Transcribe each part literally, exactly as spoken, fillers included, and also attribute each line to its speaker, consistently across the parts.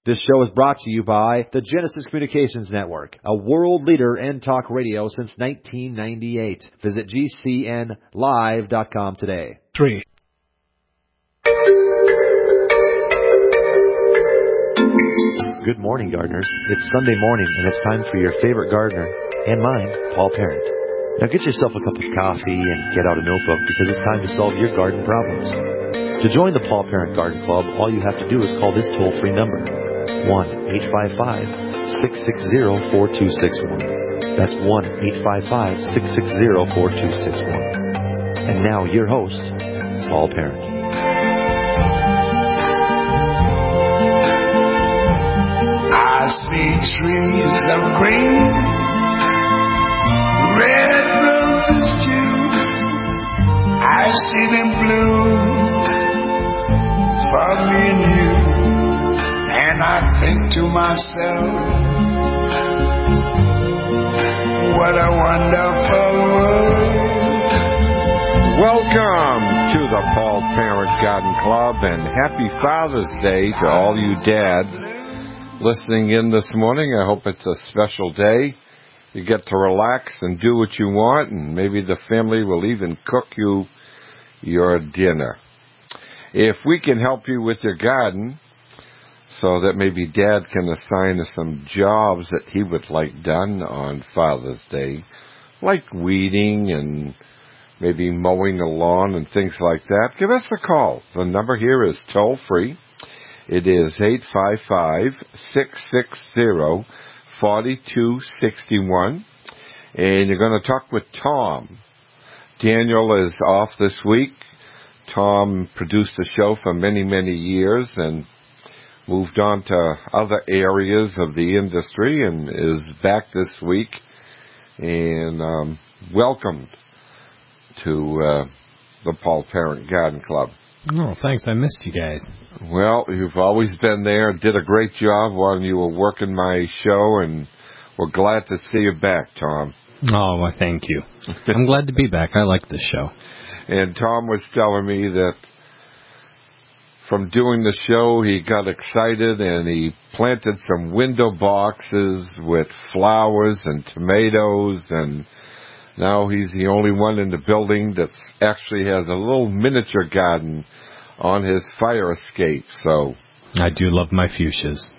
Speaker 1: This show is brought to you by the Genesis Communications Network, a world leader in talk radio since nineteen ninety-eight. Visit G C N live dot com today.
Speaker 2: Three.
Speaker 1: Good morning, gardeners. It's Sunday morning, and it's time for your favorite gardener, and mine, Paul Parent. Now get yourself a cup of coffee and get out a notebook, because it's time to solve your garden problems. To join the Paul Parent Garden Club, all you have to do is call this toll-free number, one eight five five, six six zero, four two six one. That's one eight five five, six six zero, four two six one. And now, your host, Paul Parent.
Speaker 3: I see trees of green, red roses too. I see them bloom for me and you. And I think to myself, what a wonderful world.
Speaker 4: Welcome to the Paul Parent Garden Club, and happy Father's Day to all you dads listening in this morning. I hope it's a special day. You get to relax and do what you want, and maybe the family will even cook you your dinner. If we can help you with your garden, so that maybe Dad can assign some jobs that he would like done on Father's Day, like weeding and maybe mowing the lawn and things like that, give us a call. The number here is toll-free. It is eight five five, six six zero, four two six one. And you're going to talk with Tom. Daniel is off this week. Tom produced the show for many, many years and moved on to other areas of the industry and is back this week. And um, welcomed to uh, the Paul Parent Garden Club.
Speaker 5: Oh, thanks. I missed you guys.
Speaker 4: Well, you've always been there, did a great job while you were working my show, and we're glad to see you back, Tom.
Speaker 5: Oh, well, thank you. I'm glad to be back. I like this show.
Speaker 4: And Tom was telling me that from doing the show, he got excited and he planted some window boxes with flowers and tomatoes, and now he's the only one in the building that actually has a little miniature garden on his fire escape. So
Speaker 5: I do love my fuchsias.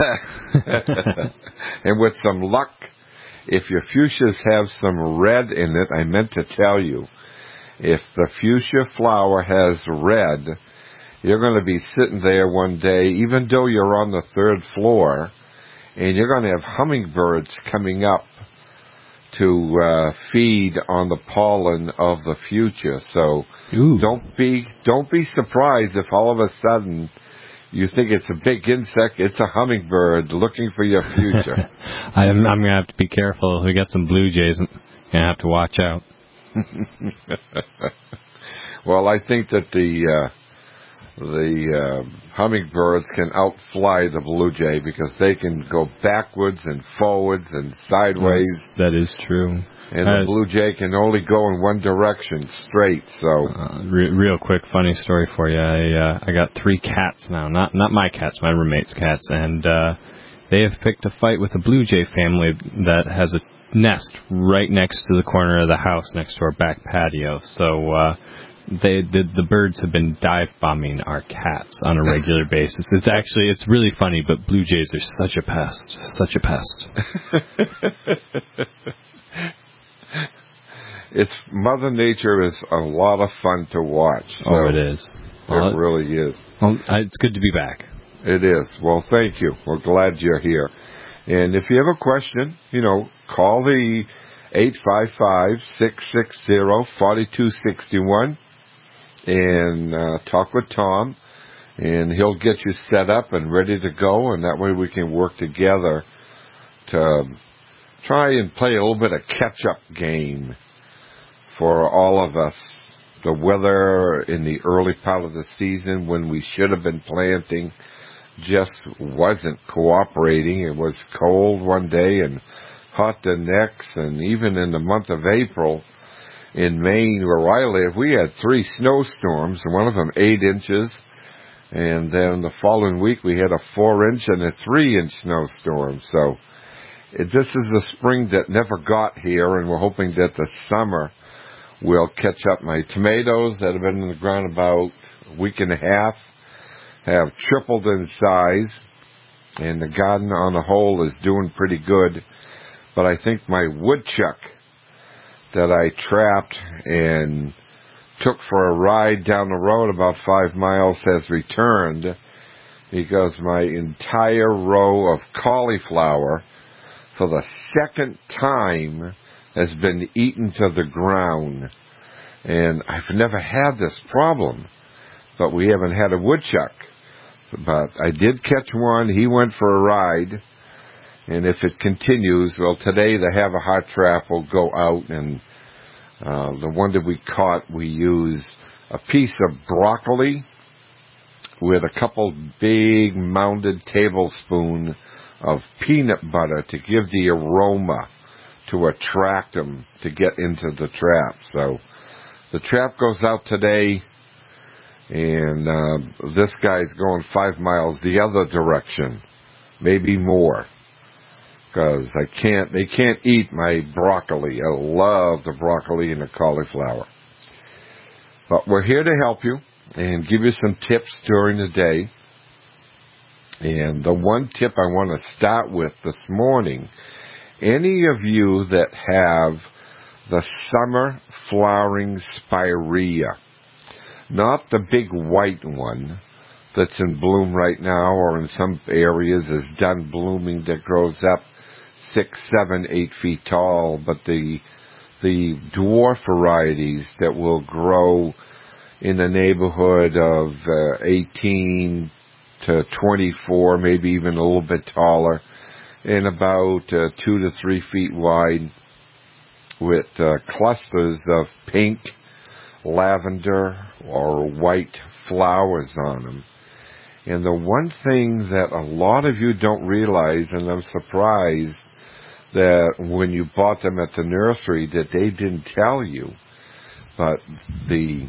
Speaker 4: And with some luck, if your fuchsias have some red in it, I meant to tell you, if the fuchsia flower has red, you're going to be sitting there one day, even though you're on the third floor, and you're going to have hummingbirds coming up to uh, feed on the pollen of the fuchsia. So
Speaker 5: Ooh.
Speaker 4: don't be don't be surprised if all of a sudden you think it's a big insect. It's a hummingbird looking for your fuchsia.
Speaker 5: I'm, I'm going to have to be careful. We got some blue jays. I'm going to have to watch out.
Speaker 4: Well, I think that the uh, the uh, hummingbirds can outfly the blue jay because they can go backwards and forwards and sideways.
Speaker 5: Yes, that is true.
Speaker 4: And
Speaker 5: uh,
Speaker 4: the blue jay can only go in one direction, straight. So,
Speaker 5: uh, re- real quick, funny story for you. I uh, I got three cats now. Not not my cats, my roommate's cats, and uh, they have picked a fight with a blue jay family that has a nest right next to the corner of the house, next to our back patio. So. Uh, They the, the birds have been dive bombing our cats on a regular basis. It's actually it's really funny, but blue jays are such a pest, such a pest.
Speaker 4: It's Mother Nature is a lot of fun to watch. So
Speaker 5: oh, it is. Well,
Speaker 4: it really is.
Speaker 5: Well, it's good to be back.
Speaker 4: It is. Well, thank you. We're glad you're here. And if you have a question, you know, call the eight five five, six six zero, four two six one. And uh, talk with Tom, and he'll get you set up and ready to go, and that way we can work together to try and play a little bit of catch-up game for all of us. The weather in the early part of the season when we should have been planting just wasn't cooperating. It was cold one day and hot the next, and even in the month of April, in Maine, where I live, we had three snowstorms, and one of them eight inches, And then the following week we had a four-inch and a three-inch snowstorm. So it, this is the spring that never got here, and we're hoping that the summer will catch up. My tomatoes that have been in the ground about a week and a half have tripled in size, and the garden on the whole is doing pretty good. But I think my woodchuck that I trapped and took for a ride down the road about five miles has returned, because my entire row of cauliflower for the second time has been eaten to the ground. And I've never had this problem, but we haven't had a woodchuck. But I did catch one. He went for a ride. And if it continues, well, today the Have a Heart trap will go out, and uh, the one that we caught, we use a piece of broccoli with a couple big mounded tablespoons of peanut butter to give the aroma to attract them to get into the trap. So the trap goes out today, and uh, this guy's going five miles the other direction, maybe more, because I can't. They can't eat my broccoli. I love the broccoli and the cauliflower. But we're here to help you and give you some tips during the day. And the one tip I want to start with this morning, any of you that have the summer flowering spirea, not the big white one that's in bloom right now, or in some areas is done blooming, that grows up six, seven, eight feet tall, but the the dwarf varieties that will grow in the neighborhood of uh, eighteen to twenty-four, maybe even a little bit taller, and about uh, two to three feet wide, with uh, clusters of pink, lavender, or white flowers on them. And the one thing that a lot of you don't realize, and I'm surprised that when you bought them at the nursery that they didn't tell you, but the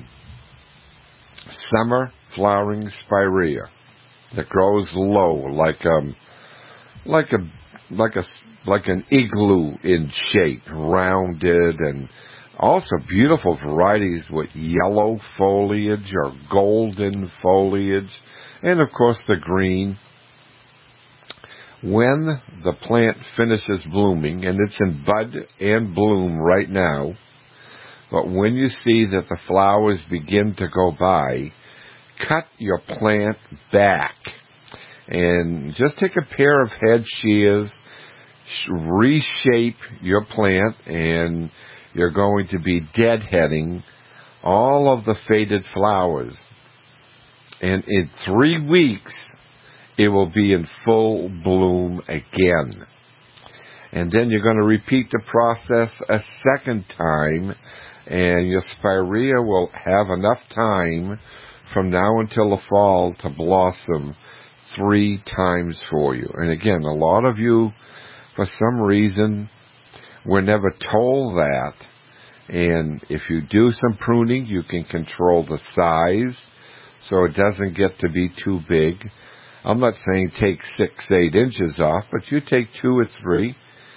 Speaker 4: summer flowering spirea that grows low, like um, like a like a like an igloo in shape, rounded, and also beautiful varieties with yellow foliage or golden foliage, and of course the green. When the plant finishes blooming, and it's in bud and bloom right now, but when you see that the flowers begin to go by, cut your plant back and just take a pair of head shears, reshape your plant, and you're going to be deadheading all of the faded flowers. And in three weeks, it will be in full bloom again. And then you're going to repeat the process a second time, and your spirea will have enough time from now until the fall to blossom three times for you. And again, a lot of you, for some reason, were never told that. And if you do some pruning, you can control the size so it doesn't get to be too big. I'm not saying take six, eight inches off, but you take two or three,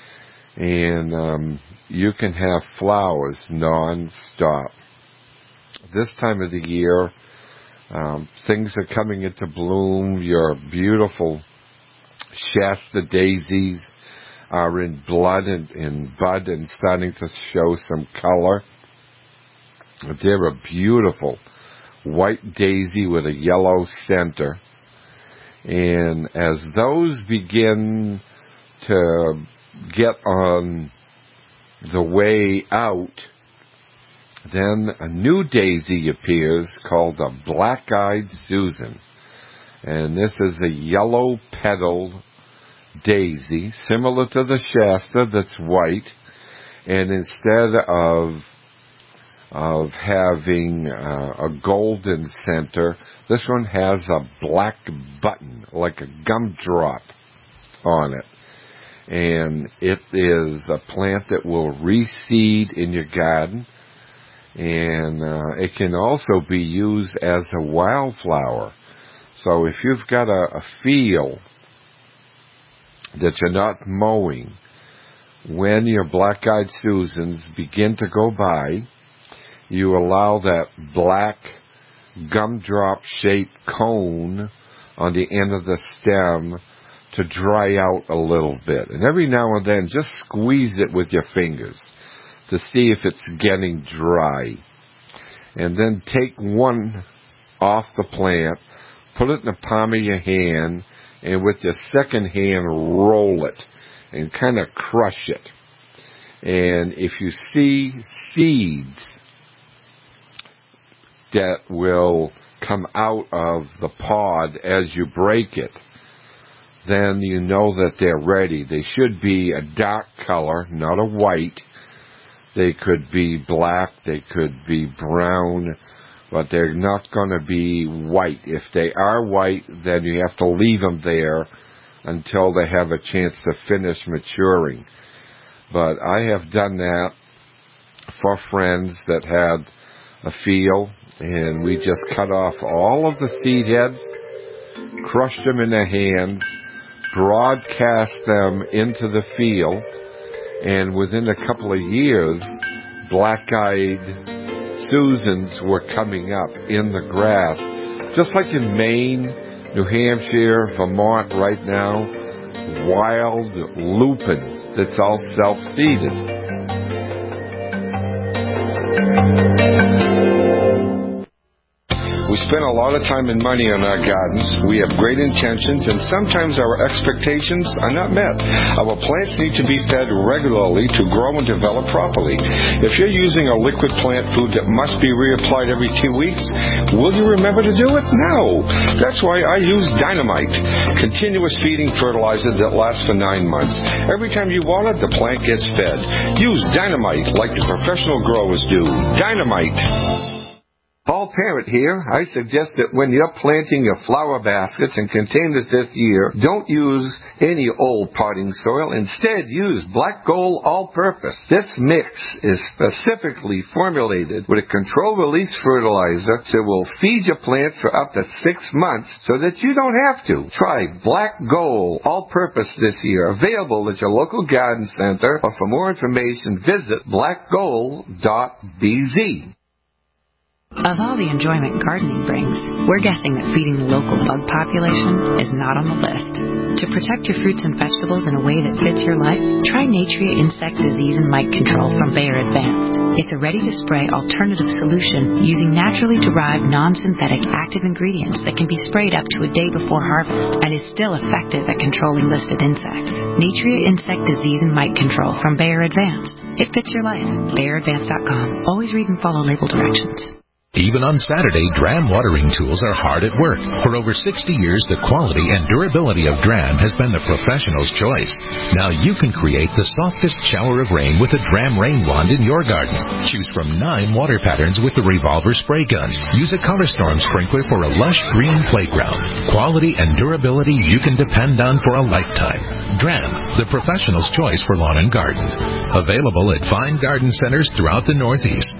Speaker 4: and um, you can have flowers non-stop. This time of the year, um, things are coming into bloom. Your beautiful Shasta daisies are in blood and in bud and starting to show some color. They're a beautiful white daisy with a yellow center. And as those begin to get on the way out, then a new daisy appears called the Black-Eyed Susan. And this is a yellow-petaled daisy, similar to the Shasta that's white. And instead of of having uh, a golden center, this one has a black button, like a gumdrop on it. And it is a plant that will reseed in your garden. And uh, it can also be used as a wildflower. So if you've got a, a field that you're not mowing, when your black-eyed Susans begin to go by, you allow that black gumdrop-shaped cone on the end of the stem to dry out a little bit. And every now and then, just squeeze it with your fingers to see if it's getting dry. And then take one off the plant, put it in the palm of your hand, and with your second hand, roll it and kind of crush it. And if you see seeds that will come out of the pod as you break it, then you know that they're ready. They should be a dark color, not a white. They could be black, they could be brown, but they're not going to be white. If they are white, then you have to leave them there until they have a chance to finish maturing. But I have done that for friends that had a field, and we just cut off all of the seed heads, crushed them in their hands, broadcast them into the field, and within a couple of years, black-eyed Susans were coming up in the grass. Just like in Maine, New Hampshire, Vermont right now, wild lupin that's all self-seeded. We spend a lot of time and money on our gardens. We have great intentions, and sometimes our expectations are not met. Our plants need to be fed regularly to grow and develop properly. If you're using a liquid plant food that must be reapplied every two weeks, will you remember to do it? No. That's why I use Dynamite, continuous feeding fertilizer that lasts for nine months. Every time you water, the plant gets fed. Use Dynamite like the professional growers do. Dynamite. Paul Parent here. I suggest that when you're planting your flower baskets and containers this year, don't use any old potting soil. Instead, use Black Gold All-Purpose. This mix is specifically formulated with a controlled-release fertilizer that will feed your plants for up to six months so that you don't have to. Try Black Gold All-Purpose this year. Available at your local garden center, or for more information, visit black gold dot b z.
Speaker 2: Of all the enjoyment gardening brings, we're guessing that feeding the local bug population is not on the list. To protect your fruits and vegetables in a way that fits your life, try Natria Insect Disease and Mite Control from Bayer Advanced. It's a ready-to-spray alternative solution using naturally derived non-synthetic active ingredients that can be sprayed up to a day before harvest and is still effective at controlling listed insects. Natria Insect Disease and Mite Control from Bayer Advanced. It fits your life. Bayer Advanced dot com. Always read and follow label directions.
Speaker 6: Even on Saturday, Dram watering tools are hard at work. For over sixty years, the quality and durability of Dram has been the professional's choice. Now you can create the softest shower of rain with a Dram rain wand in your garden. Choose from nine water patterns with the revolver spray gun. Use a Color Storm sprinkler for a lush green playground. Quality and durability you can depend on for a lifetime. Dram, the professional's choice for lawn and garden. Available at fine garden centers throughout the Northeast.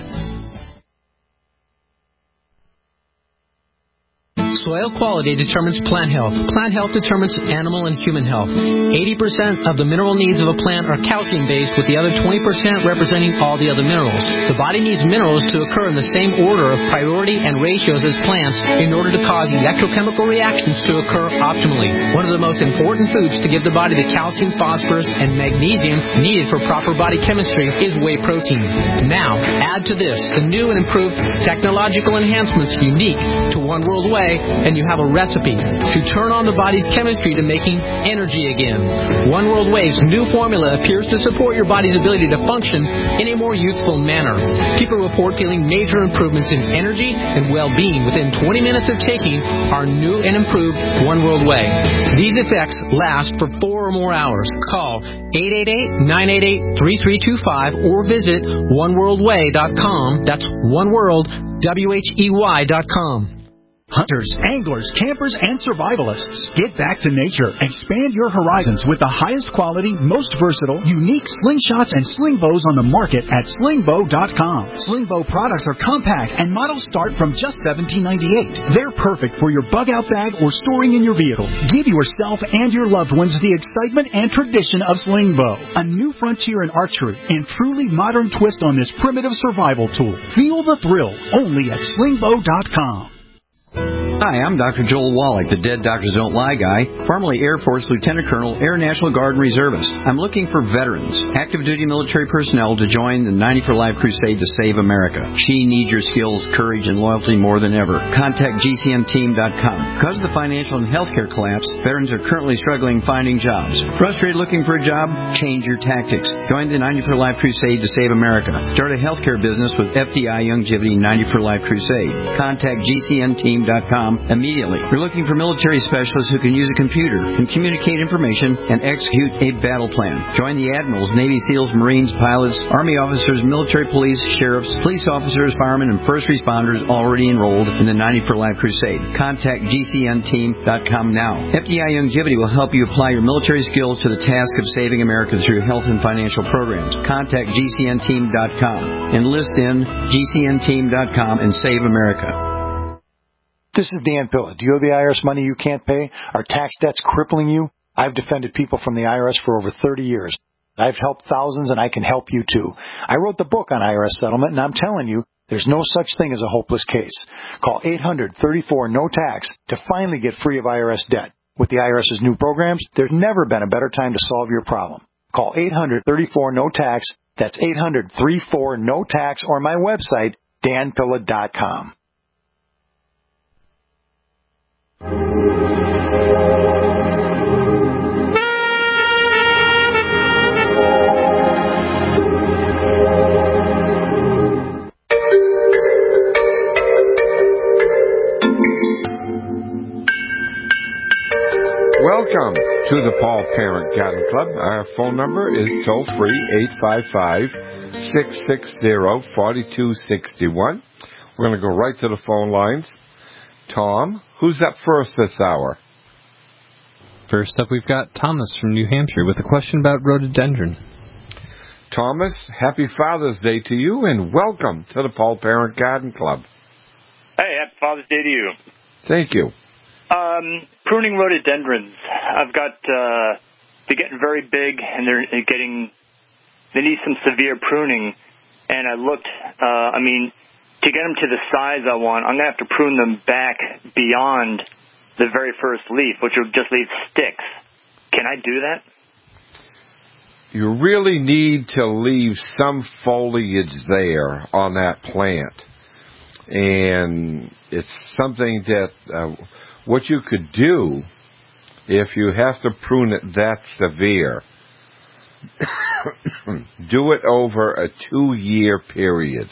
Speaker 7: Soil quality determines plant health. Plant health determines animal and human health. eighty percent of the mineral needs of a plant are calcium-based, with the other twenty percent representing all the other minerals. The body needs minerals to occur in the same order of priority and ratios as plants in order to cause electrochemical reactions to occur optimally. One of the most important foods to give the body the calcium, phosphorus, and magnesium needed for proper body chemistry is whey protein. Now, add to this the new and improved technological enhancements unique to One World Whey, and you have a recipe to turn on the body's chemistry to making energy again. One World Whey's new formula appears to support your body's ability to function in a more youthful manner. People report feeling major improvements in energy and well-being within twenty minutes of taking our new and improved One World Whey. These effects last for four or more hours. Call eight eight eight, nine eight eight, three three two five or visit one world way dot com. That's one world, W H E Y dot com.
Speaker 8: Hunters, anglers, campers, and survivalists. Get back to nature. Expand your horizons with the highest quality, most versatile, unique slingshots and sling bows on the market at sling bow dot com. Sling bow products are compact and models start from just seventeen ninety-eight. They're perfect for your bug out bag or storing in your vehicle. Give yourself and your loved ones the excitement and tradition of sling bow. A new frontier in archery and truly modern twist on this primitive survival tool. Feel the thrill only at sling bow dot com.
Speaker 9: Hi, I'm Doctor Joel Wallach, the Dead Doctors Don't Lie guy, formerly Air Force Lieutenant Colonel, Air National Guard and Reservist. I'm looking for veterans, active duty military personnel to join the ninety for Life crusade to save America. She needs your skills, courage, and loyalty more than ever. Contact G C N team dot com. Because of the financial and healthcare collapse, veterans are currently struggling finding jobs. Frustrated looking for a job? Change your tactics. Join the ninety for Life crusade to save America. Start a healthcare business with F D I Youngevity ninety for Life crusade. Contact G C N team dot com immediately. We're looking for military specialists who can use a computer, can communicate information, and execute a battle plan. Join the admirals, Navy SEALs, Marines, pilots, Army officers, military police, sheriffs, police officers, firemen, and first responders already enrolled in the ninety for Life crusade. Contact G C N team dot com now. F D I Youngevity will help you apply your military skills to the task of saving America through health and financial programs. Contact G C N team dot com. Enlist in G C N team dot com and save America.
Speaker 10: This is Dan Pilla. Do you owe the I R S money you can't pay? Are tax debts crippling you? I've defended people from the I R S for over thirty years. I've helped thousands, and I can help you too. I wrote the book on I R S settlement, and I'm telling you, there's no such thing as a hopeless case. Call eight hundred, thirty-four, no tax to finally get free of I R S debt. With the IRS's new programs, there's never been a better time to solve your problem. Call eight hundred, thirty-four, no tax. That's eight hundred, thirty-four, no tax, or my website, dan pilla dot com.
Speaker 4: Welcome to the Paul Parent Garden Club. Our phone number is toll free, eight five five, six six zero, four two six one. We're going to go right to the phone lines. Tom, who's up first this hour?
Speaker 5: First up, we've got Thomas from New Hampshire with a question about rhododendron.
Speaker 4: Thomas, happy Father's Day to you, and welcome to the Paul Parent Garden Club.
Speaker 11: Hey, happy Father's Day to you.
Speaker 4: Thank you.
Speaker 11: Um, pruning rhododendrons. I've got, uh, they're getting very big, and they're getting, they need some severe pruning, and I looked, uh, I mean, to get them to the size I want, I'm going to have to prune them back beyond the very first leaf, which will just leave sticks. Can I do that?
Speaker 4: You really need to leave some foliage there on that plant. And it's something that uh, what you could do if you have to prune it that severe, do it over a two-year period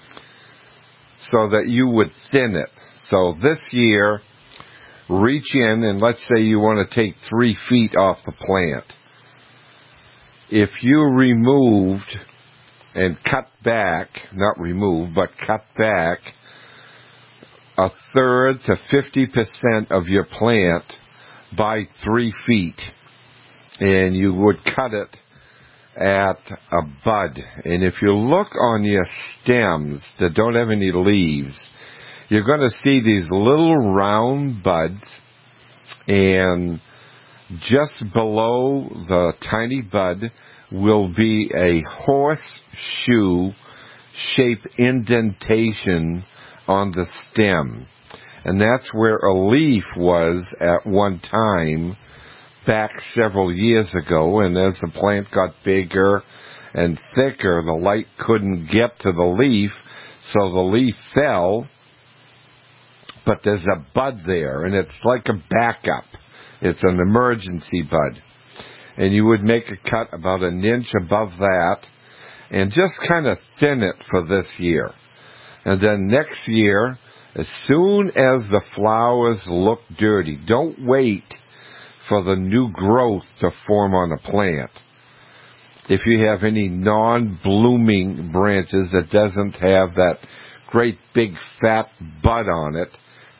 Speaker 4: so that you would thin it. So this year, reach in and let's say you want to take three feet off the plant. If you removed and cut back, not remove, but cut back a third to fifty percent of your plant by three feet, and you would cut it at a bud. And if you look on your stems that don't have any leaves, you're going to see these little round buds, and just below the tiny bud will be a horseshoe-shaped indentation on the stem. And that's where a leaf was at one time back several years ago, and as the plant got bigger and thicker, the light couldn't get to the leaf, so the leaf fell, but there's a bud there, and it's like a backup. It's an emergency bud. And you would make a cut about an inch above that and just kind of thin it for this year. And then next year, as soon as the flowers look dirty, don't wait for the new growth to form on a plant. If you have any non-blooming branches that doesn't have that great big fat bud on it,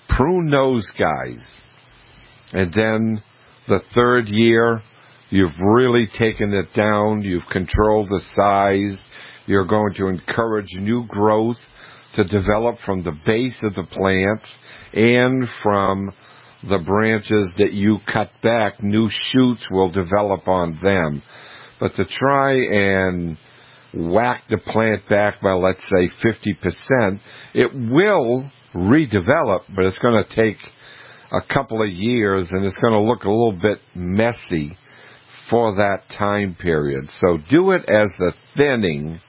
Speaker 4: prune those guys. And then the third year, you've really taken it down. You've controlled the size. You're going to encourage new growth to develop from the base of the plant and from the branches that you cut back. New shoots will develop on them. But to try and whack the plant back by, let's say, fifty percent, it will redevelop, but it's going to take a couple of years, and it's going to look a little bit messy for that time period. So do it as the thinning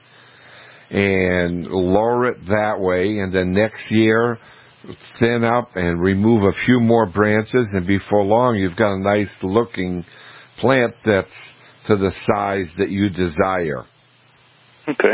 Speaker 4: and lower it that way, and then next year thin up and remove a few more branches, and before long you've got a nice looking plant that's to the size that you desire.
Speaker 11: Okay.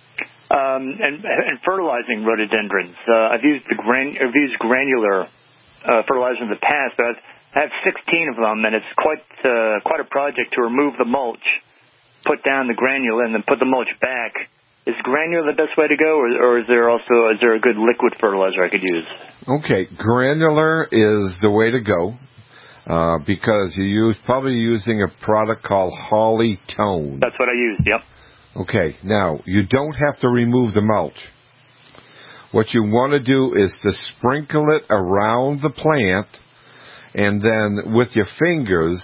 Speaker 11: Um, and, and fertilizing rhododendrons. Uh, I've used the gran- I've used granular uh, fertilizer in the past, but I've, I have sixteen of them, and it's quite uh, quite a project to remove the mulch, put down the granular, and then put the mulch back. Is granular the best way to go, or, or is there also is there a good liquid fertilizer I could use? Okay,
Speaker 4: granular is the way to go uh, because you use probably using a product called Holly Tone.
Speaker 11: That's what I used. Yep.
Speaker 4: Okay, now you don't have to remove the mulch. What you want to do is to sprinkle it around the plant, and then with your fingers,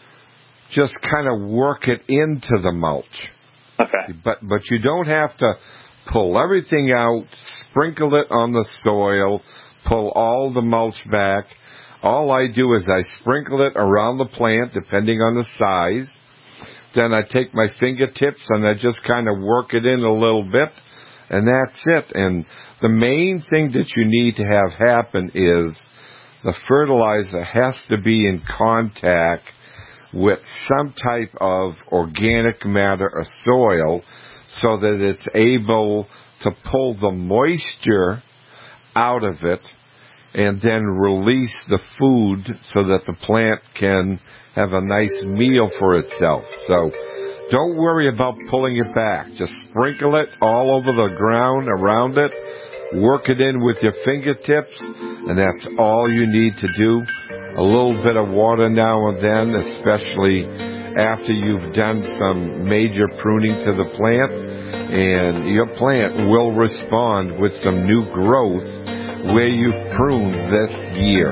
Speaker 4: just kind of work it into the mulch.
Speaker 11: Okay.
Speaker 4: But but you don't have to pull everything out, sprinkle it on the soil, pull all the mulch back. All I do is I sprinkle it around the plant, depending on the size. Then I take my fingertips and I just kind of work it in a little bit, and that's it. And the main thing that you need to have happen is the fertilizer has to be in contact with some type of organic matter or soil so that it's able to pull the moisture out of it and then release the food so that the plant can have a nice meal for itself. So don't worry about pulling it back. Just sprinkle it all over the ground around it. Work it in with your fingertips, and that's all you need to do. A little bit of water now and then, especially after you've done some major pruning to the plant, and your plant will respond with some new growth where you pruned this year.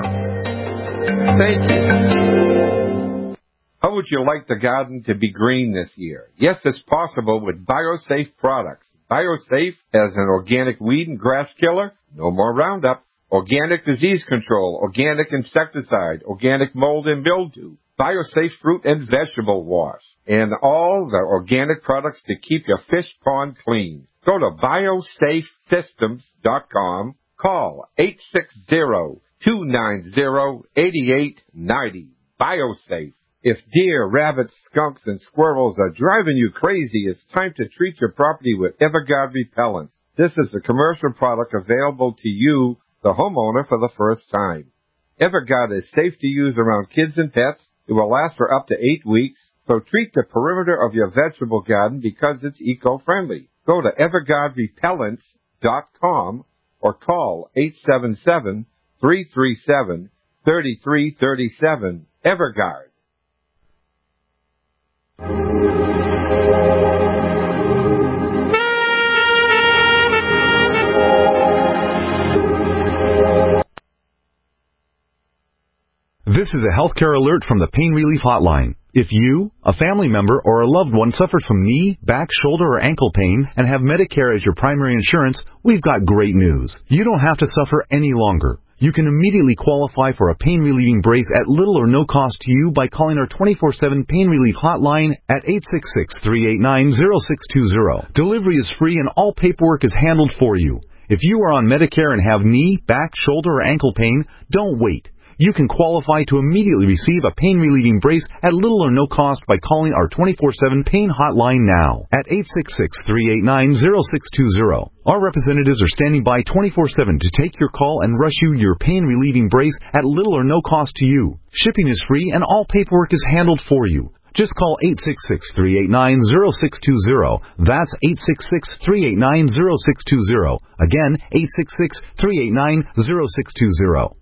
Speaker 4: Thank you. How would you like the garden to be green this year? Yes, it's possible with BioSafe products. BioSafe as an organic weed and grass killer, no more Roundup. Organic disease control, organic insecticide, organic mold and mildew, BioSafe fruit and vegetable wash, and all the organic products to keep your fish pond clean. Go to biosafe systems dot com. Call eight six zero, two nine zero, eight eight nine zero. BioSafe. If deer, rabbits, skunks, and squirrels are driving you crazy, it's time to treat your property with Everguard repellents. This is a commercial product available to you, the homeowner, for the first time. Everguard is safe to use around kids and pets. It will last for up to eight weeks. So treat the perimeter of your vegetable garden because it's eco-friendly. Go to everguard repellents dot com or call eight seven seven, three three seven, three three three seven. Everguard.
Speaker 12: This is a healthcare alert from the Pain Relief Hotline. If you, a family member, or a loved one suffers from knee, back, shoulder, or ankle pain and have Medicare as your primary insurance, we've got great news. You don't have to suffer any longer. You can immediately qualify for a pain-relieving brace at little or no cost to you by calling our twenty-four seven Pain Relief Hotline at eight six six, three eight nine, zero six two zero. Delivery is free and all paperwork is handled for you. If you are on Medicare and have knee, back, shoulder, or ankle pain, don't wait. You can qualify to immediately receive a pain-relieving brace at little or no cost by calling our twenty-four seven Pain Hotline now at eight six six, three eight nine, zero six two zero. Our representatives are standing by twenty-four seven to take your call and rush you your pain-relieving brace at little or no cost to you. Shipping is free and all paperwork is handled for you. Just call eight six six, three eight nine, zero six two zero. That's eight six six, three eight nine, zero six two zero. Again, eight six six, three eight nine, zero six two zero.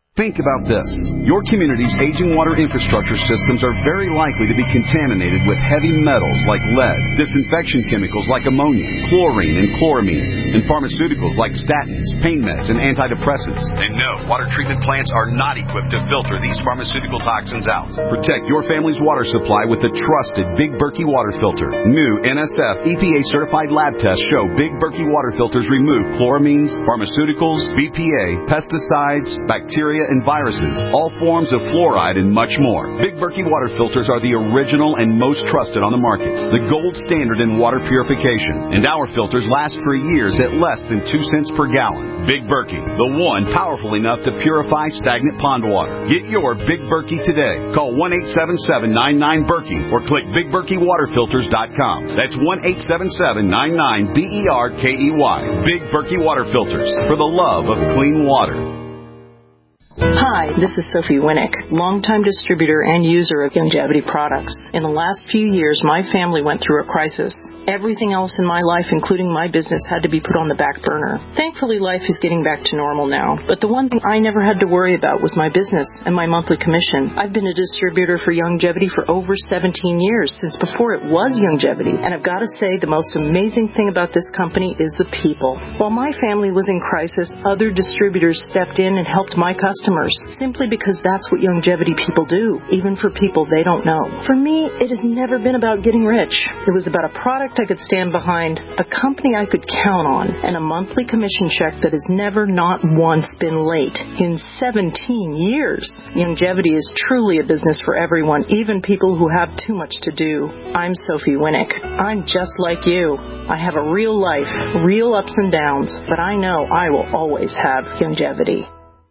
Speaker 13: Think about this. Your community's aging water infrastructure systems are very likely to be contaminated with heavy metals like lead, disinfection chemicals like ammonia, chlorine and chloramines, and pharmaceuticals like statins, pain meds, and antidepressants. And no, water treatment plants are not equipped to filter these pharmaceutical toxins out. Protect your family's water supply with the trusted Big Berkey water filter. New N S F E P A-certified lab tests show Big Berkey water filters remove chloramines, pharmaceuticals, B P A, pesticides, bacteria, and viruses, all forms of fluoride, and much more. Big Berkey water filters are the original and most trusted on the market, the gold standard in water purification, and our filters last for years at less than two cents per gallon. Big Berkey, the one powerful enough to purify stagnant pond water. Get your Big Berkey today. Call one eight seven seven, nine nine, Berkey or click big berkey water filters dot com. That's one eight seven seven, nine nine, B E R K E Y. Big Berkey water filters, for the love of clean water.
Speaker 14: Hi, this is Sophie Winnick, longtime distributor and user of Youngevity products. In the last few years, my family went through a crisis. Everything else in my life, including my business, had to be put on the back burner. Thankfully, life is getting back to normal now. But the one thing I never had to worry about was my business and my monthly commission. I've been a distributor for Youngevity for over seventeen years, since before it was Youngevity. And I've got to say, the most amazing thing about this company is the people. While my family was in crisis, other distributors stepped in and helped my customers, simply because that's what Youngevity people do, even for people they don't know. For me, it has never been about getting rich. It was about a product I could stand behind, a company I could count on, and a monthly commission check that has never, not once, been late. In seventeen years, Youngevity is truly a business for everyone, even people who have too much to do. I'm Sophie Winnick. I'm just like you. I have a real life, real ups and downs, but I know I will always have Youngevity.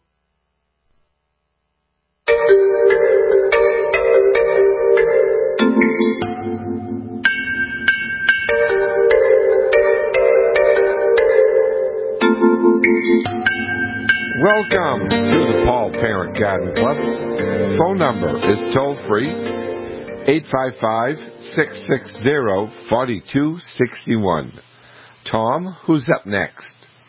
Speaker 4: Welcome to the Paul Parent Garden Club. Phone number is toll free, eight five five, six six zero, four two six one. Tom, who's up next?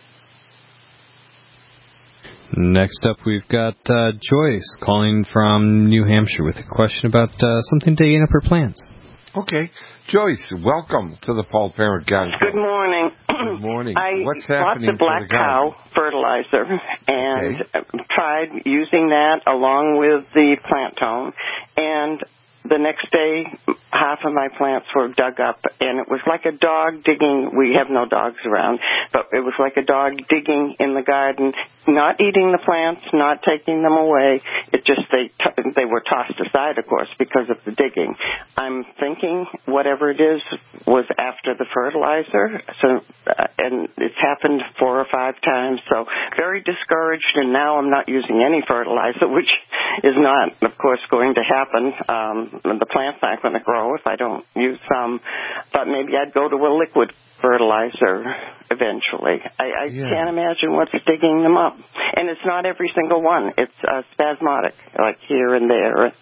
Speaker 5: Next up, we've got uh, Joyce calling from New Hampshire with a question about uh, something digging up her plants.
Speaker 4: Okay. Joyce, welcome to the Paul Parent Garden Club.
Speaker 15: Good morning.
Speaker 4: Good morning.
Speaker 15: I
Speaker 4: What's
Speaker 15: bought
Speaker 4: happening
Speaker 15: the Black
Speaker 4: for the garden?
Speaker 15: Cow fertilizer and
Speaker 4: Okay.
Speaker 15: tried using that along with the plant tone, and the next day half of my plants were dug up, and it was like a dog digging. We have no dogs around, but it was like a dog digging in the garden, not eating the plants, not taking them away. It just, they t- they were tossed aside, of course, because of the digging. I'm thinking whatever it is was after the fertilizer, so uh, and it's happened four or five times, so very discouraged, and now I'm not using any fertilizer, which is not, of course, going to happen. Um, the plant's not going to grow if I don't use some, but maybe I'd go to a liquid fertilizer eventually. I, I yeah. can't imagine what's digging them up. And it's not every single one. It's uh, spasmodic, like here and there.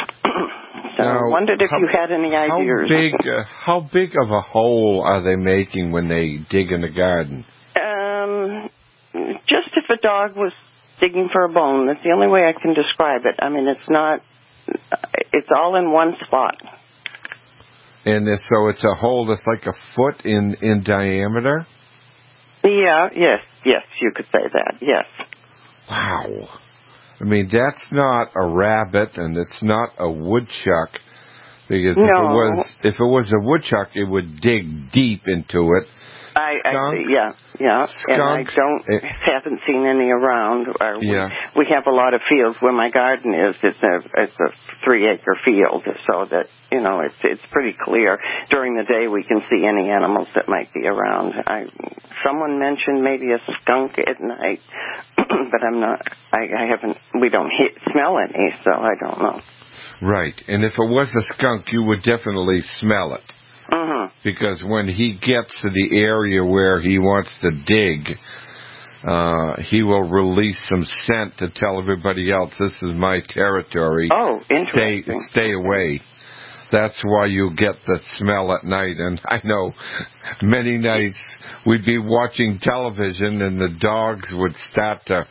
Speaker 15: So
Speaker 4: now,
Speaker 15: I wondered if
Speaker 4: how,
Speaker 15: you had any ideas.
Speaker 4: How big, uh, how big of a hole are they making when they dig in the garden?
Speaker 15: Um, just if a dog was digging for a bone. That's the only way I can describe it. I mean, it's not, it's all in one spot.
Speaker 4: And so it's a hole that's like a foot in, in diameter?
Speaker 15: Yeah, yes, yes, you could say that, yes.
Speaker 4: Wow. I mean, that's not a rabbit and it's not a woodchuck. Because
Speaker 15: no.
Speaker 4: if it was if it was a woodchuck, it would dig deep into it.
Speaker 15: I, I see, yeah, yeah,
Speaker 4: Skunks,
Speaker 15: and I don't
Speaker 4: it,
Speaker 15: haven't seen any around. Or
Speaker 4: yeah.
Speaker 15: we, we have a lot of fields where my garden is. It's a it's a three acre field, so that you know it's it's pretty clear. During the day, we can see any animals that might be around. I someone mentioned maybe a skunk at night, but I'm not. I, I haven't. We don't hit, smell any, so I don't know.
Speaker 4: Right, and if it was a skunk, you would definitely smell it.
Speaker 15: Mm-hmm.
Speaker 4: Because when he gets to the area where he wants to dig, uh, he will release some scent to tell everybody else, this is my territory.
Speaker 15: Oh, interesting.
Speaker 4: Stay, stay away. That's why you get the smell at night. And I know many nights we'd be watching television and the dogs would start to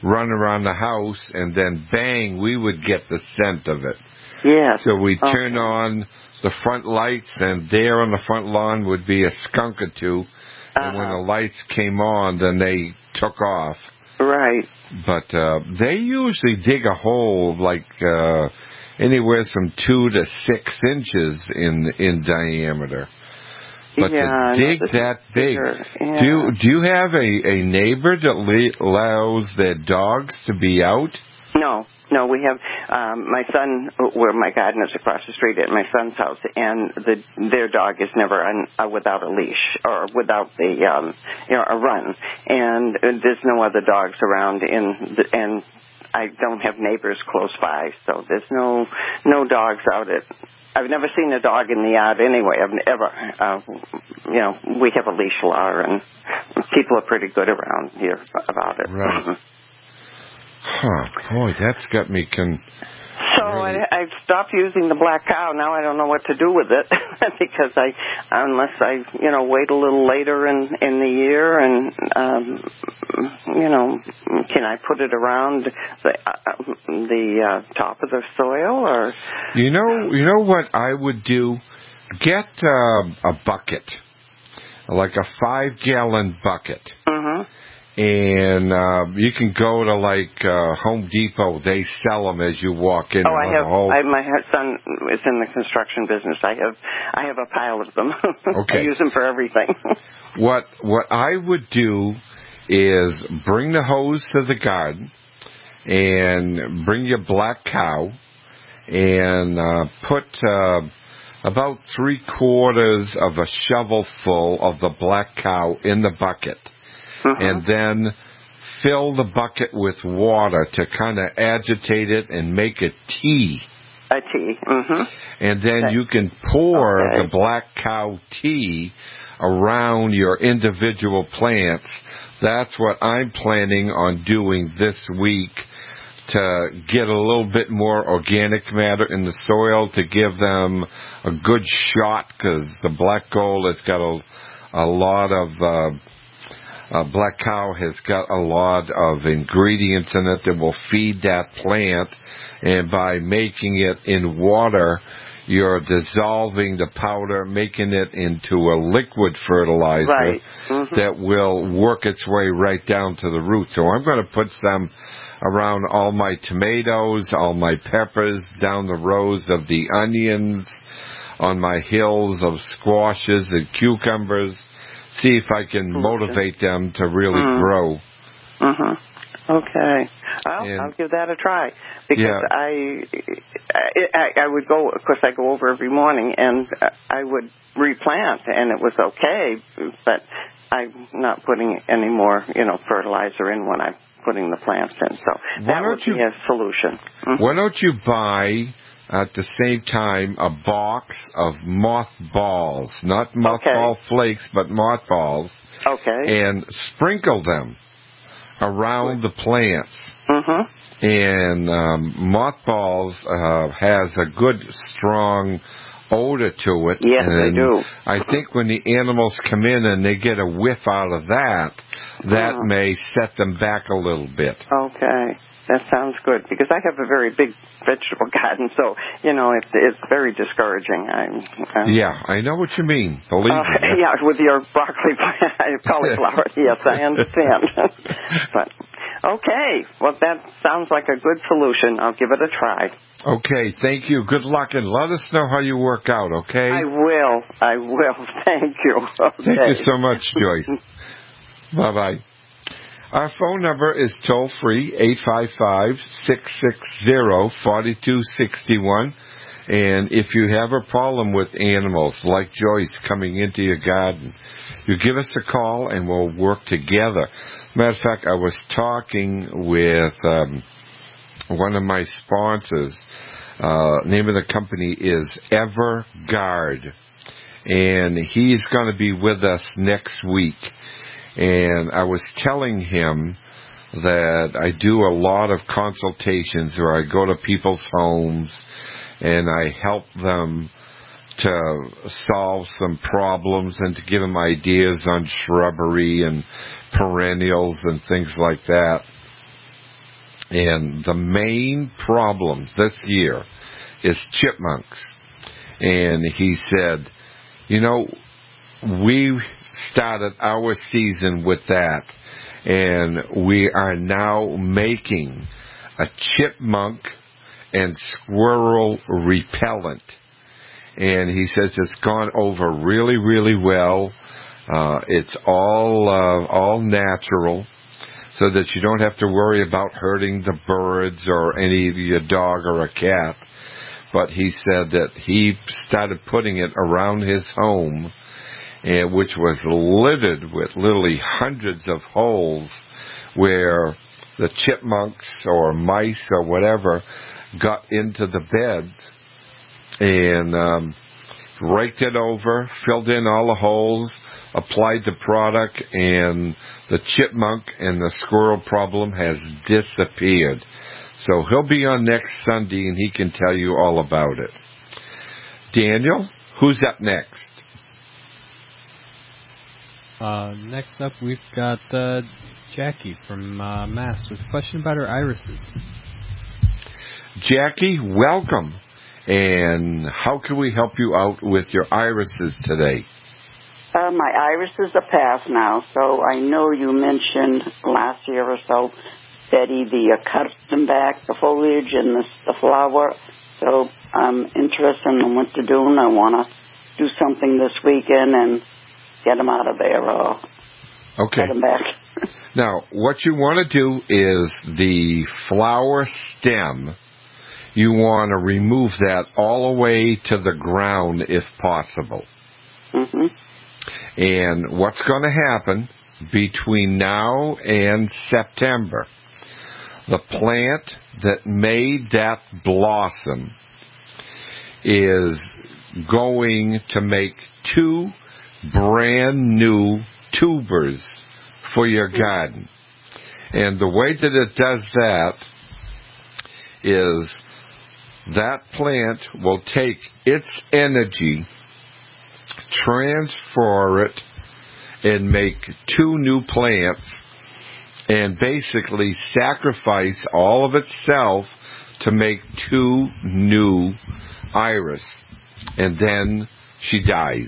Speaker 4: run around the house, and then bang, we would get the scent of it.
Speaker 15: Yes.
Speaker 4: So we'd
Speaker 15: okay.
Speaker 4: turn on the front lights, and there on the front lawn would be a skunk or two. And
Speaker 15: uh-huh.
Speaker 4: when the lights came on, then they took off.
Speaker 15: Right.
Speaker 4: But uh, they usually dig a hole like uh, anywhere from two to six inches in in diameter. But
Speaker 15: yeah,
Speaker 4: to dig
Speaker 15: no,
Speaker 4: that big,
Speaker 15: yeah.
Speaker 4: do you, do you have a, a neighbor that le- allows their dogs to be out?
Speaker 15: No. No, we have um, my son, where my garden is across the street at my son's house, and the, their dog is never on, uh, without a leash or without the um, you know a run, and there's no other dogs around, in the, and I don't have neighbors close by, so there's no no dogs out at. I've never seen a dog in the yard anyway. I've never, uh, you know, we have a leash law, and people are pretty good around here about it.
Speaker 4: Right. Huh. Boy, that's got me con...
Speaker 15: So really... I, I've stopped using the black cow. Now I don't know what to do with it because I, unless I, you know, wait a little later in, in the year and, um, you know, can I put it around the, uh, the uh, top of the soil or?
Speaker 4: You know, you know what I would do? Get uh, a bucket, like a five-gallon bucket.
Speaker 15: Mm-hmm.
Speaker 4: And uh, you can go to, like, uh, Home Depot. They sell them as you walk in.
Speaker 15: Oh, I have.
Speaker 4: Whole...
Speaker 15: I, my son is in the construction business. I have. I have a pile of them.
Speaker 4: Okay.
Speaker 15: I use them for everything.
Speaker 4: what What I would do is bring the hose to the garden, and bring your black cow, and uh, put uh, about three quarters of a shovelful of the black cow in the bucket. Mm-hmm. And then fill the bucket with water to kind of agitate it and make a tea.
Speaker 15: A tea. Mm-hmm.
Speaker 4: And then
Speaker 15: okay.
Speaker 4: you can pour
Speaker 15: okay.
Speaker 4: the black cow tea around your individual plants. That's what I'm planning on doing this week to get a little bit more organic matter in the soil to give them a good shot, because the black gold has got a, a lot of... Uh, Uh, black cow has got a lot of ingredients in it that will feed that plant, and by making it in water, you're dissolving the powder, making it into a liquid fertilizer
Speaker 15: right. mm-hmm.
Speaker 4: that will work its way right down to the root. So I'm going to put some around all my tomatoes, all my peppers, down the rows of the onions, on my hills of squashes and cucumbers. See if I can motivate them to really mm. grow.
Speaker 15: Mm-hmm. Okay. Well, and, I'll give that a try. Because
Speaker 4: yeah.
Speaker 15: I, I I would go, of course, I go over every morning, and I would replant, and it was okay, but I'm not putting any more, you know, fertilizer in when I'm putting the plants in. So that would be you, a solution. Mm-hmm.
Speaker 4: Why don't you buy... at the same time, a box of mothballs, not mothball
Speaker 15: okay.
Speaker 4: flakes, but mothballs,
Speaker 15: okay.
Speaker 4: and sprinkle them around the plants.
Speaker 15: Mm-hmm.
Speaker 4: And um, mothballs uh, has a good, strong odor to it.
Speaker 15: Yes,
Speaker 4: and
Speaker 15: they do.
Speaker 4: I think when the animals come in and they get a whiff out of that, that
Speaker 15: oh.
Speaker 4: may set them back a little bit.
Speaker 15: Okay. That sounds good, because I have a very big vegetable garden, so, you know, it's, it's very discouraging. I'm, I'm,
Speaker 4: yeah, I know what you mean. Believe
Speaker 15: uh,
Speaker 4: me.
Speaker 15: Yeah, with your broccoli, cauliflower, yes, I understand. But, okay, well, that sounds like a good solution. I'll give it a try.
Speaker 4: Okay, thank you. Good luck, and let us know how you work out, okay?
Speaker 15: I will. I will. Thank you. Okay.
Speaker 4: Thank you so much, Joyce. Bye-bye. Our phone number is toll-free, eight five five, six six zero, four two six one. And if you have a problem with animals, like Joyce coming into your garden, you give us a call and we'll work together. Matter of fact, I was talking with um, one of my sponsors. Uh, name of the company is EverGuard. And he's going to be with us next week. And I was telling him that I do a lot of consultations where I go to people's homes and I help them to solve some problems and to give them ideas on shrubbery and perennials and things like that. And the main problems this year is chipmunks. And he said, you know, we started our season with that, and we are now making a chipmunk and squirrel repellent. And he says it's gone over really, really well. Uh, it's all uh, all natural, so that you don't have to worry about hurting the birds or any of your dog or a cat. But he said that he started putting it around his home, and which was littered with literally hundreds of holes where the chipmunks or mice or whatever got into the beds, and um, raked it over, filled in all the holes, applied the product, and the chipmunk and the squirrel problem has disappeared. So he'll be on next Sunday, and he can tell you all about it. Daniel, who's up next?
Speaker 5: Uh, next up, we've got uh, Jackie from uh, Mass with a question about her irises.
Speaker 4: Jackie, welcome. And how can we help you out with your irises today?
Speaker 16: Uh, my irises are past now, so I know you mentioned last year or so, Betty, the uh, cut them back, the foliage and the, the flower. So I'm interested in what to do, and I want to do something this weekend and get them out of there or
Speaker 4: okay.
Speaker 16: cut them back.
Speaker 4: Now, what you want to do is the flower stem, you want to remove that all the way to the ground if possible.
Speaker 16: Mm-hmm.
Speaker 4: And what's going to happen between now and September, the plant that made that blossom is going to make two brand new tubers for your garden. And the way that it does that is that plant will take its energy, transfer it, and make two new plants, and basically sacrifice all of itself to make two new iris. And then she dies.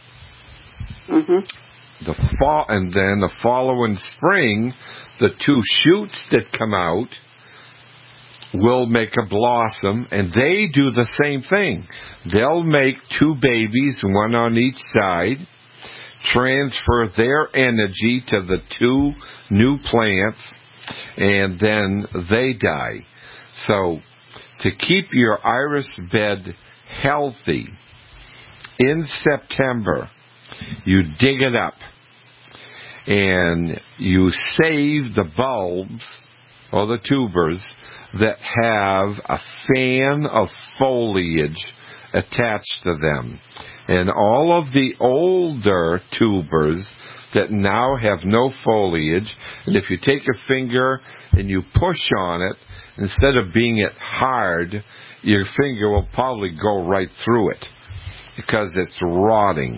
Speaker 16: Mm-hmm.
Speaker 4: The fall, and then the following spring, the two shoots that come out will make a blossom, and they do the same thing. They'll make two babies, one on each side, transfer their energy to the two new plants, and then they die. So, to keep your iris bed healthy, in September, you dig it up, and you save the bulbs, or the tubers, that have a fan of foliage attached to them. And all of the older tubers that now have no foliage, and if you take your finger and you push on it, instead of being it hard, your finger will probably go right through it because it's rotting.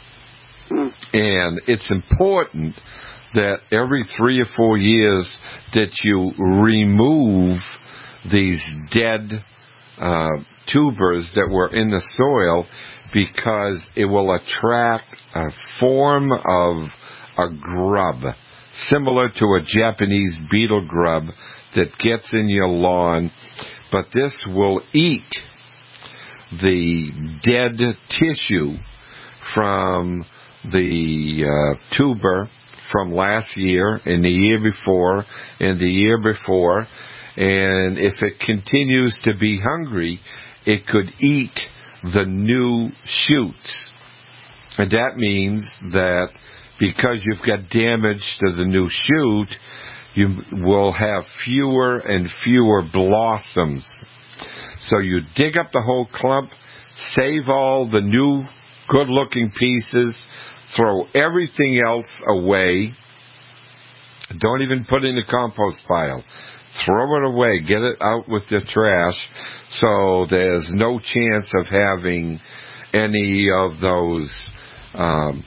Speaker 4: And it's important that every three or four years that you remove these dead uh, tubers that were in the soil, because it will attract a form of a grub, similar to a Japanese beetle grub that gets in your lawn, but this will eat the dead tissue from the uh, tuber from last year and the year before and the year before, and if it continues to be hungry, it could eat the new shoots. And that means that because you've got damage to the new shoot, you will have fewer and fewer blossoms. So you dig up the whole clump, save all the new good-looking pieces, throw everything else away. Don't even put it in the compost pile. Throw it away. Get it out with your trash, so there's no chance of having any of those um,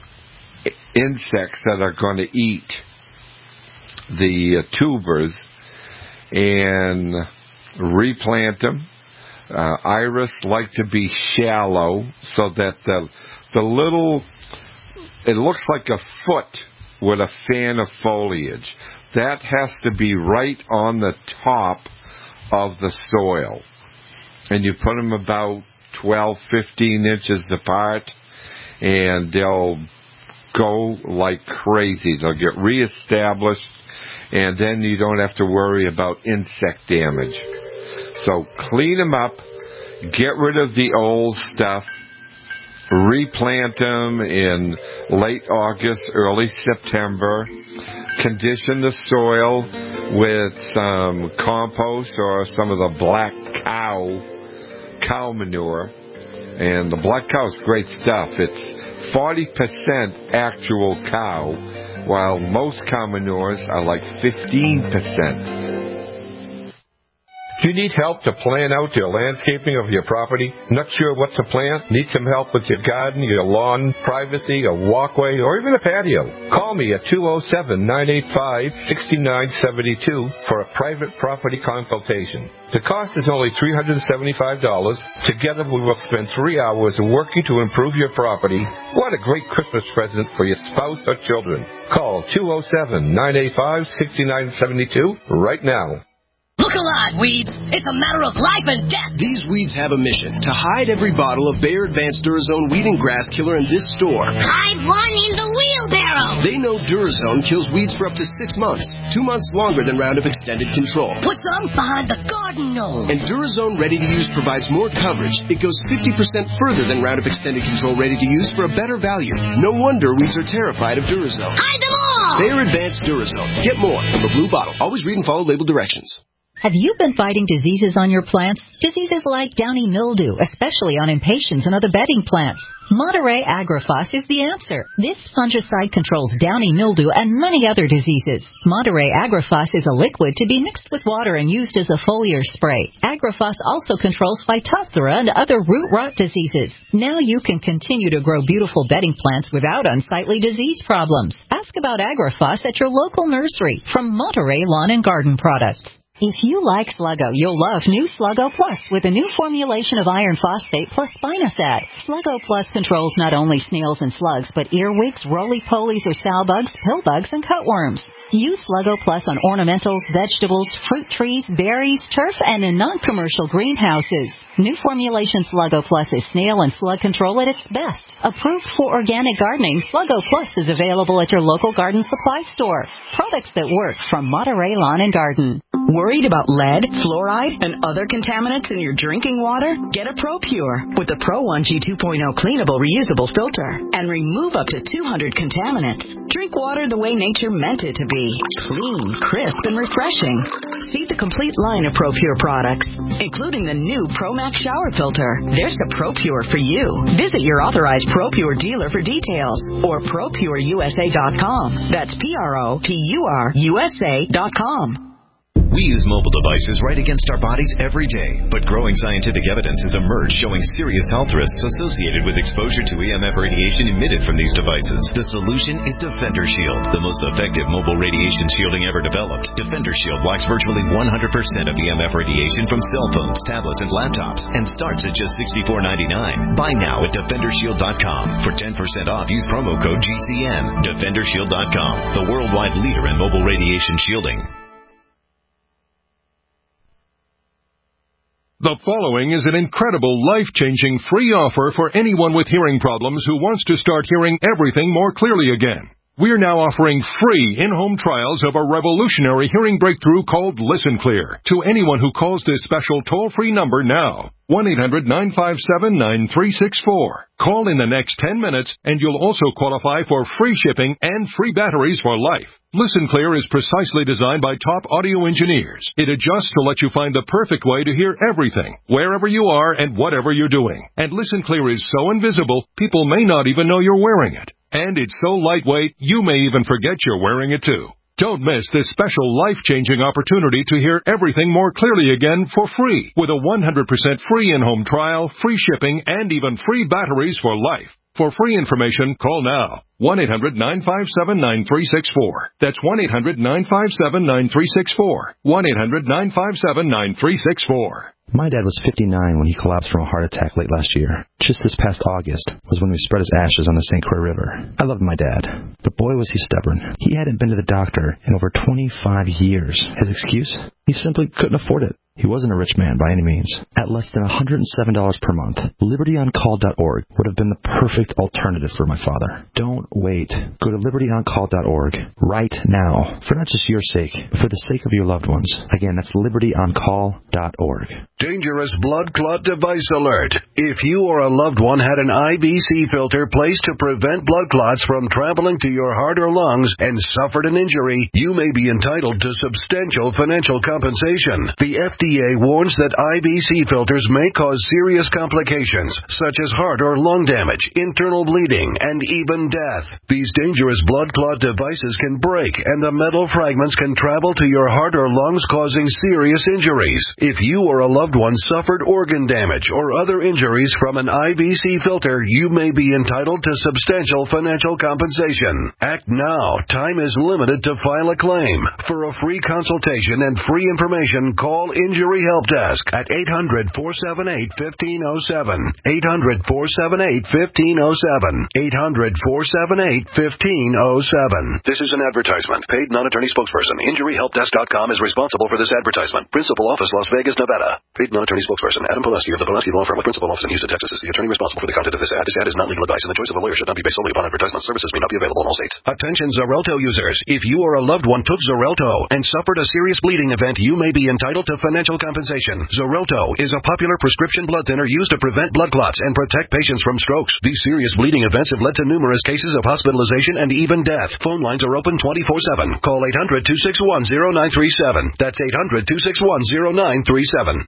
Speaker 4: insects that are going to eat the uh, tubers. and replant them. Uh, iris like to be shallow so that the the little, it looks like a foot with a fan of foliage. That has to be right on the top of the soil. And you put them about twelve, fifteen inches apart, and they'll go like crazy. They'll get reestablished, and then you don't have to worry about insect damage. So clean them up, get rid of the old stuff, replant them in late August, early September, condition the soil with some compost or some of the black cow, cow manure. And the black cow is great stuff. It's forty percent actual cow, while most cow manures are like fifteen percent.
Speaker 17: Do you need help to plan out your landscaping of your property? Not sure what to plant? Need some help with your garden, your lawn, privacy, a walkway, or even a patio? Call me at two oh seven, nine eight five, six nine seven two for a private property consultation. The cost is only three hundred seventy-five dollars. Together we will spend three hours working to improve your property. What a great Christmas present for your spouse or children. Call two oh seven, nine eight five, six nine seven two right now.
Speaker 18: Look alive, weeds. It's a matter of life and death.
Speaker 19: These weeds have a mission to hide every bottle of Bayer Advanced Durazone Weed and Grass Killer in this store.
Speaker 18: Hide one in the wheelbarrow.
Speaker 19: They know Durazone kills weeds for up to six months, two months longer than Roundup Extended Control.
Speaker 18: Put some behind the garden gnome.
Speaker 19: And Durazone Ready to Use provides more coverage. It goes fifty percent further than Roundup Extended Control Ready to Use for a better value. No wonder weeds are terrified of Durazone.
Speaker 18: Hide them all.
Speaker 19: Bayer Advanced Durazone. Get more from a blue bottle. Always read and follow label directions.
Speaker 20: Have you been fighting diseases on your plants? Diseases like downy mildew, especially on impatiens and other bedding plants. Monterey Agrifos is the answer. This fungicide controls downy mildew and many other diseases. Monterey Agrifos is a liquid to be mixed with water and used as a foliar spray. Agrifos also controls Phytophthora and other root rot diseases. Now you can continue to grow beautiful bedding plants without unsightly disease problems. Ask about Agrifos at your local nursery from Monterey Lawn and Garden Products. If you like Sluggo, you'll love new Sluggo Plus with a new formulation of iron phosphate plus spinosad. Sluggo Plus controls not only snails and slugs, but earwigs, roly-polies or sow bugs, pill bugs, and cutworms. Use Sluggo Plus on ornamentals, vegetables, fruit trees, berries, turf, and in non-commercial greenhouses. New formulation Sluggo Plus is snail and slug control at its best. Approved for organic gardening, Sluggo Plus is available at your local garden supply store. Products that work from Monterey Lawn and Garden.
Speaker 21: Worried about lead, fluoride, and other contaminants in your drinking water? Get a ProPure with the Pro one G two point oh cleanable reusable filter and remove up to two hundred contaminants. Drink water the way nature meant it to be. Clean, crisp, and refreshing. See the complete line of ProPure products, including the new ProMax shower filter. There's a ProPure for you. Visit your authorized ProPure dealer for details or Pro Pure U S A dot com. That's P R O P U R U S A dot com.
Speaker 22: We use mobile devices right against our bodies every day, but growing scientific evidence has emerged showing serious health risks associated with exposure to E M F radiation emitted from these devices. The solution is Defender Shield, the most effective mobile radiation shielding ever developed. Defender Shield blocks virtually one hundred percent of E M F radiation from cell phones, tablets, and laptops, and starts at just sixty-four ninety-nine. Buy now at Defender Shield dot com. For ten percent off, use promo code G C N. Defender Shield dot com, the worldwide leader in mobile radiation shielding.
Speaker 23: The following is an incredible, life-changing free offer for anyone with hearing problems who wants to start hearing everything more clearly again. We're now offering free in-home trials of a revolutionary hearing breakthrough called Listen Clear to anyone who calls this special toll-free number now. one eight hundred nine five seven nine three six four. Call in the next ten minutes and you'll also qualify for free shipping and free batteries for life. Listen Clear is precisely designed by top audio engineers. It adjusts to let you find the perfect way to hear everything, wherever you are and whatever you're doing. And Listen Clear is so invisible, people may not even know you're wearing it. And it's so lightweight, you may even forget you're wearing it too. Don't miss this special life-changing opportunity to hear everything more clearly again for free with a one hundred percent free in-home trial, free shipping, and even free batteries for life. For free information, call now. one eight hundred nine five seven nine three six four. That's one eight hundred nine five seven nine three six four. one eight hundred nine five seven nine three six four.
Speaker 1: My dad was fifty-nine when he collapsed from a heart attack late last year. Just this past August was when we spread his ashes on the Saint Croix River. I loved my dad, but boy was he stubborn. He hadn't been to the doctor in over twenty-five years. His excuse? He simply couldn't afford it. He wasn't a rich man by any means. At less than one hundred seven dollars per month, liberty on call dot org would have been the perfect alternative for my father. Don't wait. Go to liberty on call dot org right now, for not just your sake, but for the sake of your loved ones. Again, that's liberty on call dot org.
Speaker 2: Dangerous blood clot device alert. If you or a loved one had an I V C filter placed to prevent blood clots from traveling to your heart or lungs and suffered an injury, you may be entitled to substantial financial compensation. The F D A warns that I V C filters may cause serious complications, such as heart or lung damage, internal bleeding, and even death. These dangerous blood clot devices can break, and the metal fragments can travel to your heart or lungs, causing serious injuries. If you or a loved one suffered organ damage or other injuries from an I V C filter, you may be entitled to substantial financial compensation. Act now. Time is limited to file a claim. For a free consultation and free information, call Injury Help Desk at eight hundred, four seven eight, one five zero seven. eight hundred, four seven eight, one five zero seven. eight hundred, four seven eight, one five zero seven.
Speaker 3: This is an advertisement. Paid non-attorney spokesperson. Injury Help Desk dot com is responsible for this advertisement. Principal office, Las Vegas, Nevada. Paid non-attorney spokesperson. Adam Poleski of the Poleski Law Firm with principal office in Houston, Texas is the attorney responsible for the content of this ad. This ad is not legal advice, and the choice of a lawyer should not be based solely upon advertisement. Services may not be available in all states.
Speaker 2: Attention Xarelto users. If you or a loved one took Xarelto and suffered a serious bleeding event, you may be entitled to financial compensation. Xarelto is a popular prescription blood thinner used to prevent blood clots and protect patients from strokes. These serious bleeding events have led to numerous cases of hospitalization and even death. Phone lines are open twenty-four seven. Call eight hundred, two six one, zero nine three seven. That's eight hundred, two six one, zero nine three seven.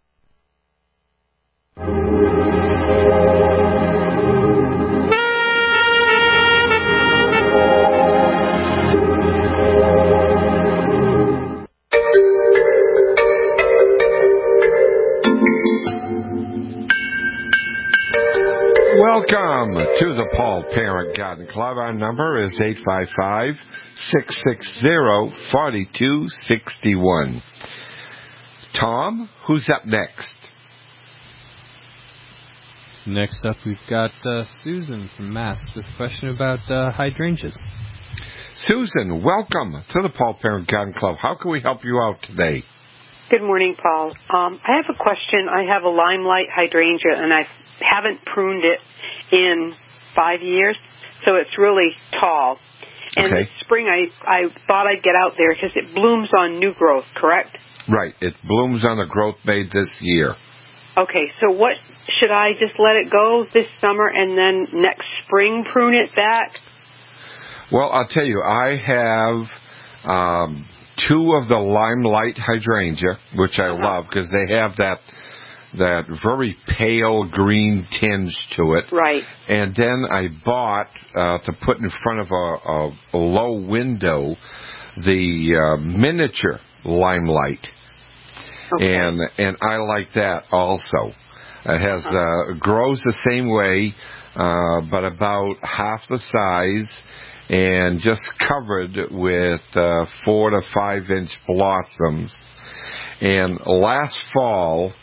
Speaker 4: Welcome to the Paul Parent Garden Club. Our number is eight five five, six six zero, four two six one. Tom, who's up next?
Speaker 5: Next up, we've got uh, Susan from Mass with a question about uh, hydrangeas.
Speaker 4: Susan, welcome to the Paul Parent Garden Club. How can we help you out today?
Speaker 24: Good morning, Paul. Um, I have a question. I have a limelight hydrangea, and I haven't pruned it in five years, so it's really tall. And
Speaker 4: okay.
Speaker 24: this spring, I, I thought I'd get out there because it blooms on new growth, correct?
Speaker 4: Right. It blooms on the growth made this year.
Speaker 24: Okay, so what, should I just let it go this summer and then next spring prune it back?
Speaker 4: Well, I'll tell you, I have um, two of the limelight hydrangea, which I uh-huh. love because they have that that very pale green tinge to it.
Speaker 24: Right.
Speaker 4: And then I bought, uh, to put in front of a, a, a low window, the uh, miniature limelight. Okay. And and I like that also. It has uh, grows the same way, uh, but about half the size, and just covered with uh, four to five inch blossoms. And last fall,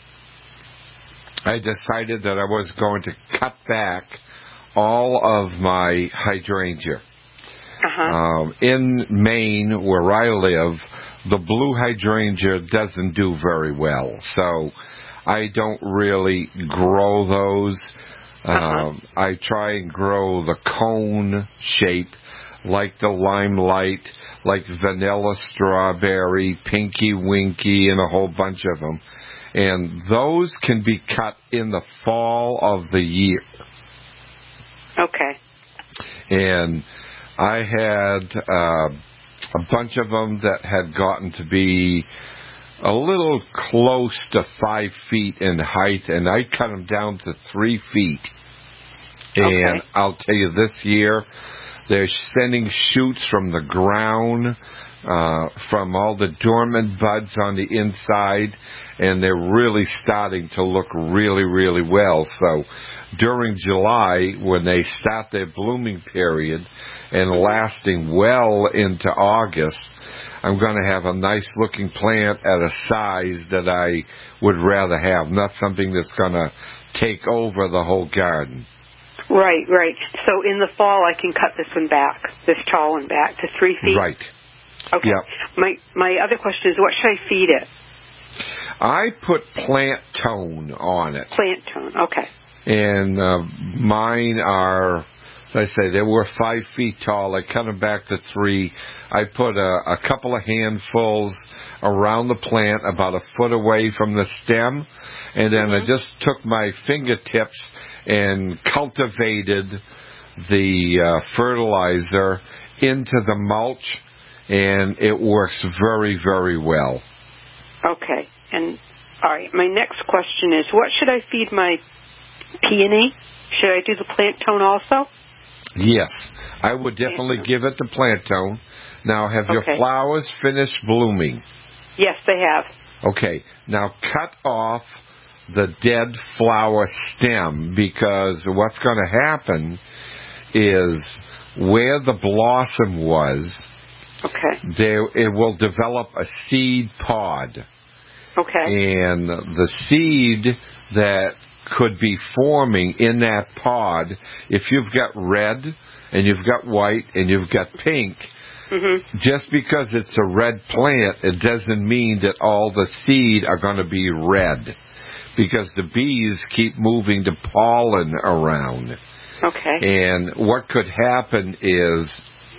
Speaker 4: I decided that I was going to cut back all of my hydrangea.
Speaker 24: Uh-huh.
Speaker 4: Um, in Maine, where I live, the blue hydrangea doesn't do very well, so I don't really grow those. Uh-huh. Um, I try and grow the cone shape, like the limelight, like vanilla strawberry, pinky winky, and a whole bunch of them. And those can be cut in the fall of the year.
Speaker 24: Okay.
Speaker 4: And I had uh, a bunch of them that had gotten to be a little close to five feet in height, and I cut them down to three feet. And
Speaker 24: okay.
Speaker 4: I'll tell you, this year, They're sending shoots from the ground, uh, from all the dormant buds on the inside, and they're really starting to look really, really well. So during July, when they start their blooming period and lasting well into August, I'm going to have a nice-looking plant at a size that I would rather have, not something that's going to take over the whole garden.
Speaker 24: Right, right. So in the fall, I can cut this one back, this tall one back to three feet?
Speaker 4: Right.
Speaker 24: Okay.
Speaker 4: Yep.
Speaker 24: My my other question is, what should I feed it?
Speaker 4: I put plant tone on it.
Speaker 24: Plant tone, okay.
Speaker 4: And uh, mine are, as I say, they were five feet tall. I cut them back to three. I put a, a couple of handfuls around the plant, about a foot away from the stem, and then mm-hmm. I just took my fingertips and cultivated the uh, fertilizer into the mulch, and it works very, very well.
Speaker 24: Okay. And, all right, my next question is, what should I feed my peony? Should I do the plant tone also?
Speaker 4: Yes, I would definitely give it the plant tone. Now, have okay. your flowers finished blooming?
Speaker 24: Yes, they have.
Speaker 4: Okay, now cut off the dead flower stem, because what's going to happen is where the blossom was,
Speaker 24: okay,
Speaker 4: there it will develop a seed pod.
Speaker 24: Okay.
Speaker 4: And the seed that could be forming in that pod, if you've got red and you've got white and you've got pink, mm-hmm. just because it's a red plant, it doesn't mean that all the seed are going to be red, because the bees keep moving the pollen around.
Speaker 24: Okay.
Speaker 4: And what could happen is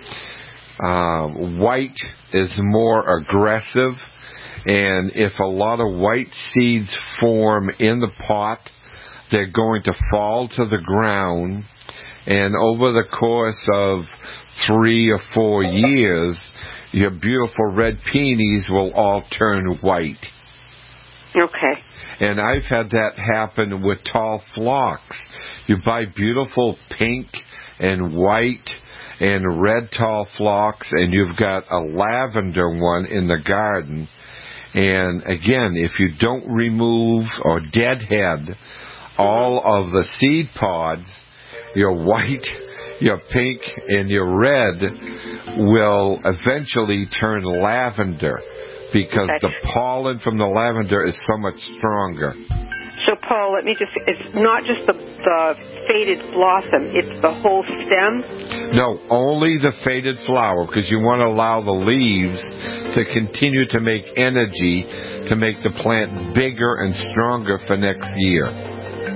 Speaker 4: uh, white is more aggressive, and if a lot of white seeds form in the pot, they're going to fall to the ground, and over the course of three or four years, your beautiful red peonies will all turn white.
Speaker 24: Okay.
Speaker 4: And I've had that happen with tall phlox. You buy beautiful pink and white and red tall phlox, and you've got a lavender one in the garden. And again, if you don't remove or deadhead all of the seed pods, your white, your pink, and your red will eventually turn lavender, because okay. the pollen from the lavender is so much stronger.
Speaker 24: So, Paul, let me just, it's not just the, the faded blossom, it's the whole stem?
Speaker 4: No, only the faded flower, because you want to allow the leaves to continue to make energy to make the plant bigger and stronger for next year.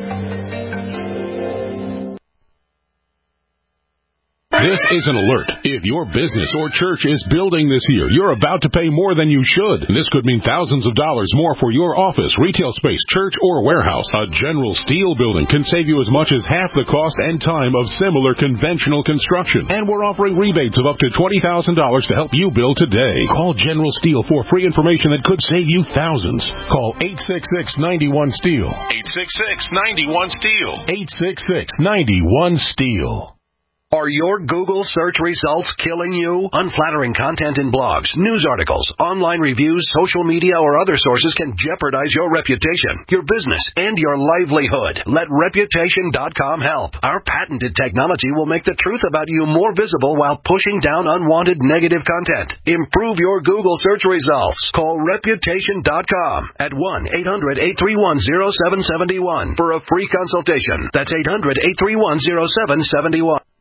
Speaker 23: This is an alert. If your business or church is building this year, you're about to pay more than you should. This could mean thousands of dollars more for your office, retail space, church, or warehouse. A General Steel building can save you as much as half the cost and time of similar conventional construction. And we're offering rebates of up to twenty thousand dollars to help you build today. Call General Steel for free information that could save you thousands. Call eight six six, nine one, STEEL.
Speaker 2: eight six six, nine one, STEEL.
Speaker 23: eight six six, nine one, STEEL.
Speaker 2: Are your Google search results killing you? Unflattering content in blogs, news articles, online reviews, social media, or other sources can jeopardize your reputation, your business, and your livelihood. Let Reputation dot com help. Our patented technology will make the truth about you more visible while pushing down unwanted negative content. Improve your Google search results. Call Reputation dot com at one eight hundred, eight three one, zero seven seven one for a free consultation. That's eight hundred, eight three one, zero seven seven one.